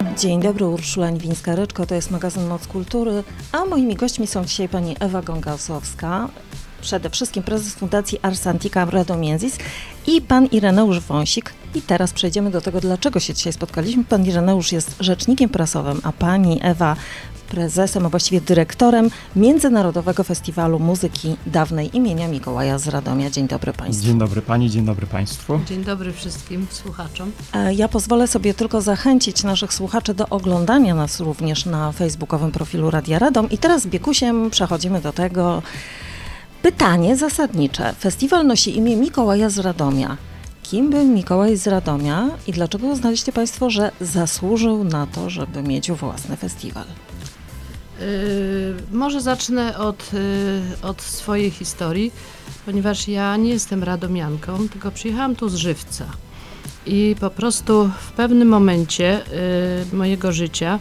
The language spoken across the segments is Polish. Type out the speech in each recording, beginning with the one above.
Dzień dobry, Urszula Niwińska-Ryczko, to jest magazyn Moc Kultury, a moimi gośćmi są dzisiaj pani Ewa Gongasowska, przede wszystkim prezes Fundacji Ars Antiqua Radomiensis i pan Ireneusz Wąsik. I teraz przejdziemy do tego, dlaczego się dzisiaj spotkaliśmy. Pan Ireneusz jest rzecznikiem prasowym, a pani Ewa prezesem, a właściwie dyrektorem Międzynarodowego Festiwalu Muzyki Dawnej imienia Mikołaja z Radomia. Dzień dobry państwu. Dzień dobry pani, dzień dobry państwu. Dzień dobry wszystkim słuchaczom. Ja pozwolę sobie tylko zachęcić naszych słuchaczy do oglądania nas również na facebookowym profilu Radia Radom. I teraz z biekusiem przechodzimy do tego. Pytanie zasadnicze. Festiwal nosi imię Mikołaja z Radomia. Kim był Mikołaj z Radomia i dlaczego uznaliście państwo, że zasłużył na to, żeby mieć własny festiwal? Może zacznę od swojej historii, ponieważ ja nie jestem radomianką, tylko przyjechałam tu z Żywca. I po prostu w pewnym momencie mojego życia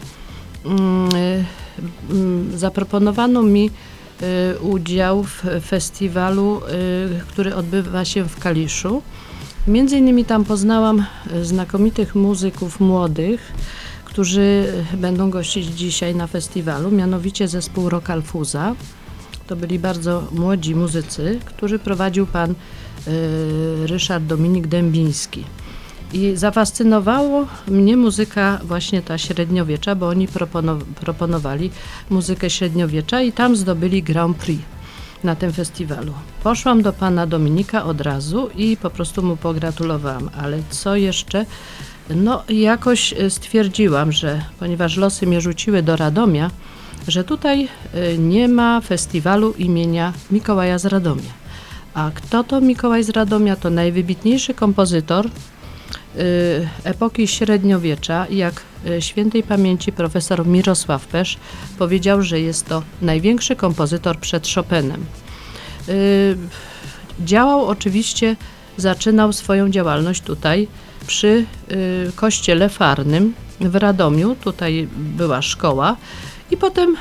zaproponowano mi udział w festiwalu, który odbywa się w Kaliszu. Między innymi tam poznałam znakomitych muzyków młodych, którzy będą gościć dzisiaj na festiwalu, mianowicie zespół Rock Alfuza. To byli bardzo młodzi muzycy, którzy prowadził pan Ryszard Dominik Dębiński. I zafascynowało mnie muzyka właśnie ta średniowiecza, bo oni proponowali muzykę średniowiecza i tam zdobyli Grand Prix na tym festiwalu. Poszłam do pana Dominika od razu i po prostu mu pogratulowałam, ale co jeszcze? No jakoś stwierdziłam, że ponieważ losy mnie rzuciły do Radomia, że tutaj nie ma festiwalu imienia Mikołaja z Radomia. A kto to Mikołaj z Radomia? To najwybitniejszy kompozytor epoki średniowiecza, jak świętej pamięci profesor Mirosław Pesz powiedział, że jest to największy kompozytor przed Chopinem. Działał oczywiście, zaczynał swoją działalność tutaj przy kościele farnym w Radomiu, tutaj była szkoła i potem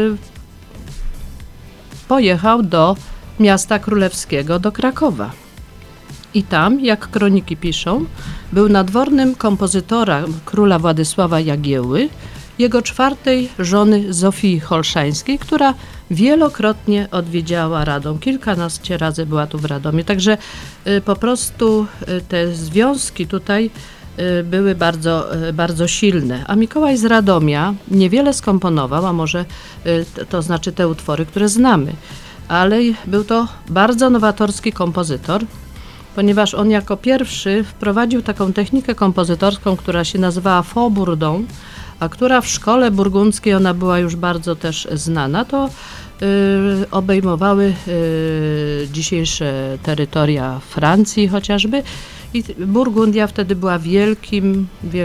pojechał do miasta królewskiego, do Krakowa. I tam, jak kroniki piszą, był nadwornym kompozytora króla Władysława Jagiełły, jego czwartej żony Zofii Holszańskiej, która wielokrotnie odwiedziała Radom. Kilkanaście razy była tu w Radomie. Także po prostu te związki tutaj były bardzo, bardzo silne. A Mikołaj z Radomia niewiele skomponował, a może to znaczy te utwory, które znamy. Ale był to bardzo nowatorski kompozytor, ponieważ on jako pierwszy wprowadził taką technikę kompozytorską, która się nazywała faux bourdon, a która w szkole burgundzkiej, ona była już bardzo też znana, to obejmowały dzisiejsze terytoria Francji chociażby i Burgundia wtedy była wielkim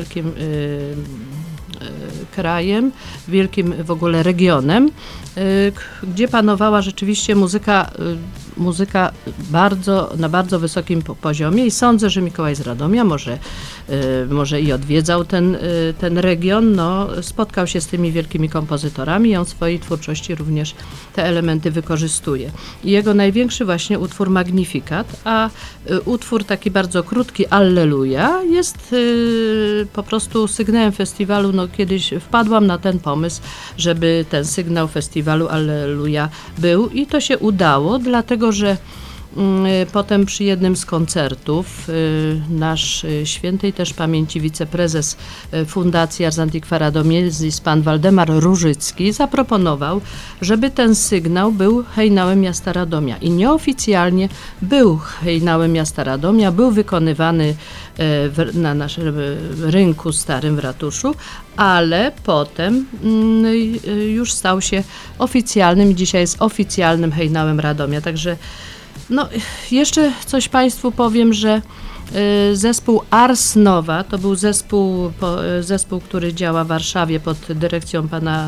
krajem, wielkim w ogóle regionem, gdzie panowała rzeczywiście muzyka na bardzo wysokim poziomie i sądzę, że Mikołaj z Radomia może i odwiedzał ten region, spotkał się z tymi wielkimi kompozytorami i on w swojej twórczości również te elementy wykorzystuje. I jego największy właśnie utwór Magnificat, a utwór taki bardzo krótki Alleluja jest po prostu sygnałem festiwalu. Kiedyś wpadłam na ten pomysł, żeby ten sygnał festiwalu Alleluja był i to się udało, dlatego że potem przy jednym z koncertów nasz świętej też pamięci wiceprezes Fundacji Ars Antiqua Radomiensis, pan Waldemar Różycki, zaproponował, żeby ten sygnał był hejnałem miasta Radomia. I nieoficjalnie był hejnałem miasta Radomia, był wykonywany na naszym rynku starym w ratuszu, ale potem już stał się oficjalnym i dzisiaj jest oficjalnym hejnałem Radomia. Także jeszcze coś państwu powiem, że zespół Ars Nova to był zespół, który działa w Warszawie pod dyrekcją pana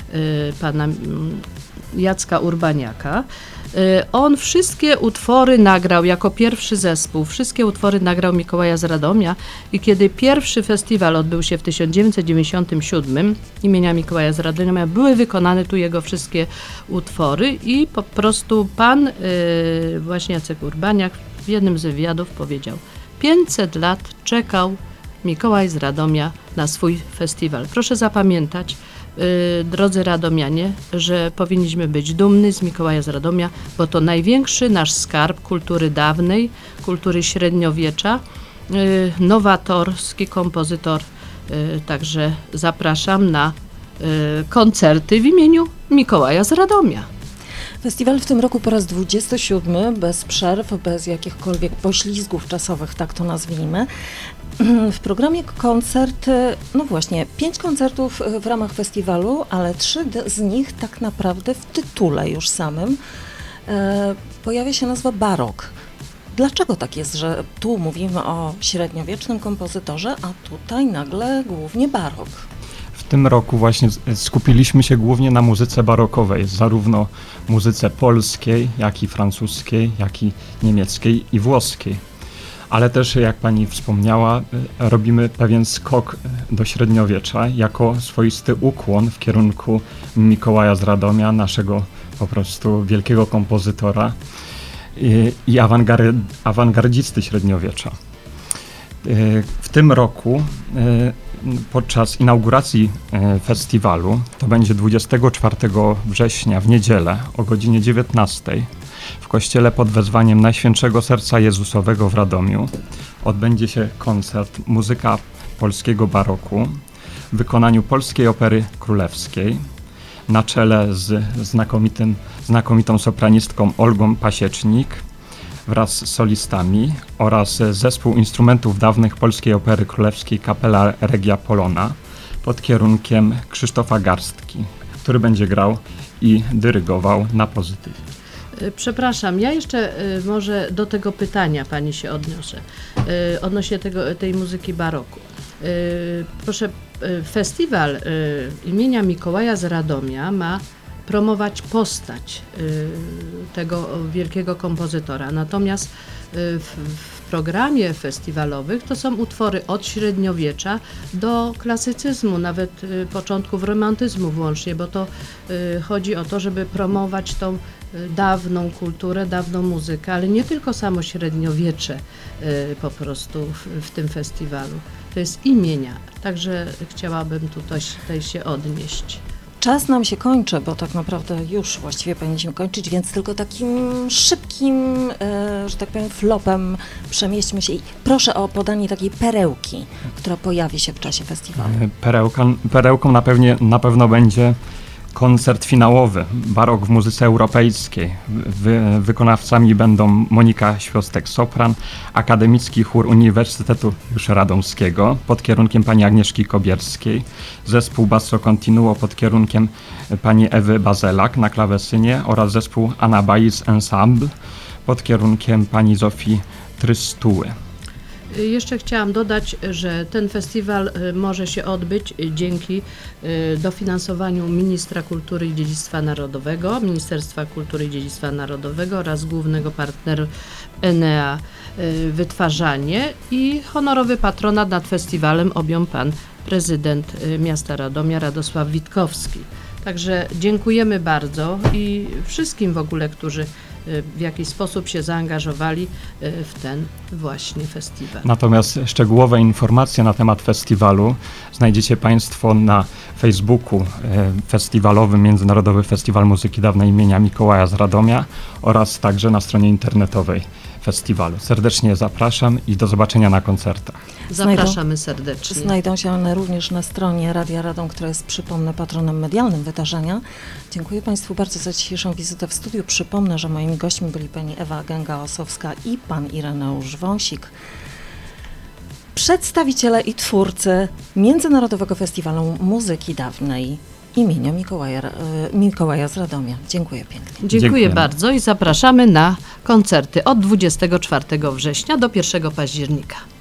Jacka Urbaniaka. On wszystkie utwory nagrał jako pierwszy zespół, wszystkie utwory nagrał Mikołaja z Radomia i kiedy pierwszy festiwal odbył się w 1997 imienia Mikołaja z Radomia, były wykonane tu jego wszystkie utwory i po prostu pan właśnie Jacek Urbaniak w jednym z wywiadów powiedział: 500 lat czekał Mikołaj z Radomia na swój festiwal. Proszę zapamiętać, drodzy radomianie, że powinniśmy być dumni z Mikołaja z Radomia, bo to największy nasz skarb kultury dawnej, kultury średniowiecza, nowatorski kompozytor. Także zapraszam na koncerty w imieniu Mikołaja z Radomia. Festiwal w tym roku po raz 27, bez przerw, bez jakichkolwiek poślizgów czasowych, tak to nazwijmy. W programie koncerty, no właśnie, 5 koncertów w ramach festiwalu, ale 3 z nich tak naprawdę w tytule już samym pojawia się nazwa barok. Dlaczego tak jest, że tu mówimy o średniowiecznym kompozytorze, a tutaj nagle głównie barok? W tym roku właśnie skupiliśmy się głównie na muzyce barokowej, zarówno muzyce polskiej, jak i francuskiej, jak i niemieckiej i włoskiej. Ale też, jak pani wspomniała, robimy pewien skok do średniowiecza jako swoisty ukłon w kierunku Mikołaja z Radomia, naszego po prostu wielkiego kompozytora i awangardzisty średniowiecza. W tym roku podczas inauguracji festiwalu, to będzie 24 września w niedzielę o godzinie 19 w kościele pod wezwaniem Najświętszego Serca Jezusowego w Radomiu odbędzie się koncert Muzyka polskiego baroku w wykonaniu Polskiej Opery Królewskiej na czele z znakomitą sopranistką Olgą Pasiecznik wraz z solistami oraz zespół instrumentów dawnych Polskiej Opery Królewskiej Kapela Regia Polona pod kierunkiem Krzysztofa Garstki, który będzie grał i dyrygował na pozytywie. Przepraszam, ja jeszcze może do tego pytania pani się odniosę, odnośnie tej muzyki baroku. Proszę, festiwal imienia Mikołaja z Radomia ma promować postać tego wielkiego kompozytora. Natomiast w programie festiwalowych to są utwory od średniowiecza do klasycyzmu, nawet początków romantyzmu włącznie, bo to chodzi o to, żeby promować tą dawną kulturę, dawną muzykę, ale nie tylko samo średniowiecze po prostu w tym festiwalu. To jest imienia, także chciałabym tutaj się odnieść. Czas nam się kończy, bo tak naprawdę już właściwie powinniśmy kończyć, więc tylko takim szybkim, że tak powiem, flopem przemieśćmy się i proszę o podanie takiej perełki, która pojawi się w czasie festiwalu. Perełką na pewno będzie koncert finałowy, barok w muzyce europejskiej. Wykonawcami będą Monika Świąstek-Sopran, Akademicki Chór Uniwersytetu już Radomskiego pod kierunkiem pani Agnieszki Kobierskiej, zespół Basso Continuo pod kierunkiem pani Ewy Bazelak na klawesynie oraz zespół Anabais Ensemble pod kierunkiem pani Zofii Trystuły. Jeszcze chciałam dodać, że ten festiwal może się odbyć dzięki dofinansowaniu Ministra Kultury i Dziedzictwa Narodowego, Ministerstwa Kultury i Dziedzictwa Narodowego oraz głównego partnera Enea Wytwarzanie i honorowy patronat nad festiwalem objął pan prezydent miasta Radomia Radosław Witkowski. Także dziękujemy bardzo i wszystkim w ogóle, którzy w jakiś sposób się zaangażowali w ten właśnie festiwal. Natomiast szczegółowe informacje na temat festiwalu znajdziecie Państwo na Facebooku festiwalowym Międzynarodowy Festiwal Muzyki Dawnej imienia Mikołaja z Radomia oraz także na stronie internetowej festiwalu. Serdecznie zapraszam i do zobaczenia na koncertach. Zapraszamy serdecznie. Znajdą się one również na stronie Radia Radom, która jest, przypomnę, patronem medialnym wydarzenia. Dziękuję Państwu bardzo za dzisiejszą wizytę w studiu. Przypomnę, że moimi gośćmi byli pani Ewa Gęga-Osowska i pan Ireneusz Wąsik, przedstawiciele i twórcy Międzynarodowego Festiwalu Muzyki Dawnej imienia Mikołaja z Radomia. Dziękuję pięknie. Dziękuję bardzo i zapraszamy na koncerty od 24 września do 1 października.